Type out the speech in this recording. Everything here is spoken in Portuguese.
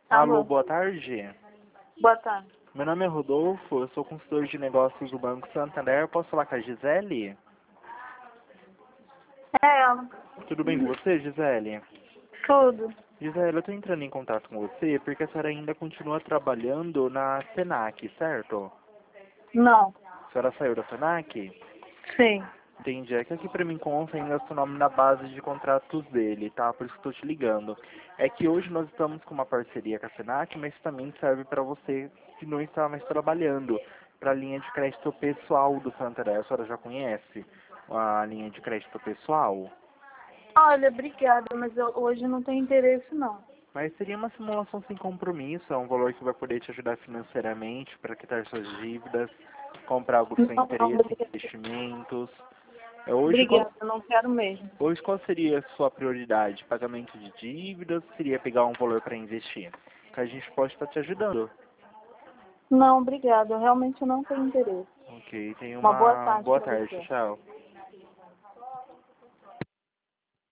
Alô, Alô, boa tarde. boa tarde. Meu nome é Rodolfo, eu sou consultor de negócios do Banco Santander. Posso falar com a Gisele? É ela. Tudo bem com você, Gisele? Tudo. Gisele, eu estou entrando em contato com você porque a senhora ainda continua trabalhando na Senac, certo? Não. A senhora saiu da Senac? Sim. Entendi. É que aqui pra mim consta ainda seu nome na base de contratos dele, tá? Por isso que estou te ligando. É que hoje nós estamos com uma parceria com a Senac, mas também serve para você que não está mais trabalhando, para a linha de crédito pessoal do Santander. A senhora já conhece a linha de crédito pessoal? Olha, obrigada, mas eu hoje não tenho interesse, não. Mas seria uma simulação sem compromisso, é um valor que vai poder te ajudar financeiramente para quitar suas dívidas, comprar algo do seu Não, não, interesse, obrigada. investimentos. Hoje, Obrigada, eu não quero mesmo. Hoje, qual seria a sua prioridade? Pagamento de dívidas? Seria pegar um valor para investir? Que a gente pode estar te ajudando. Não, obrigada, eu realmente não tenho interesse. Ok, tenha Uma boa uma tarde boa para tarde. você. Tchau.